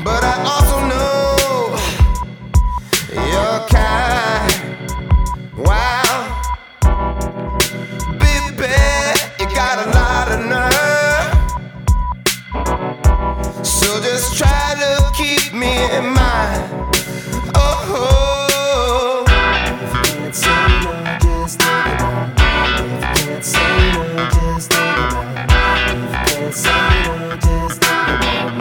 but I also know you're kind. Wow, baby, you got a lot of nerve. So just try to keep me in mind. Oh, if you can't say no, just think about it. If you can't say no, just think about it. If you can't say no, just think about it.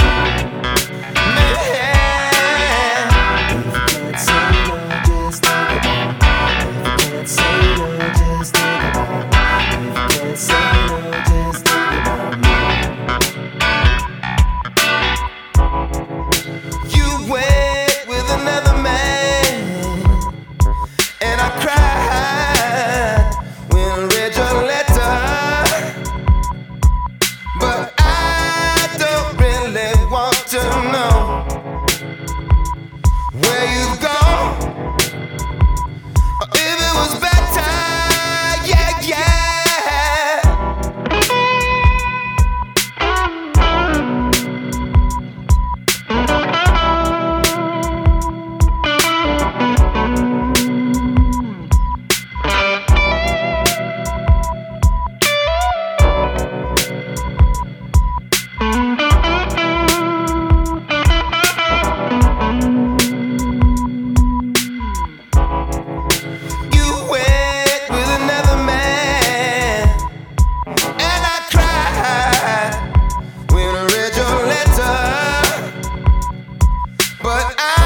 But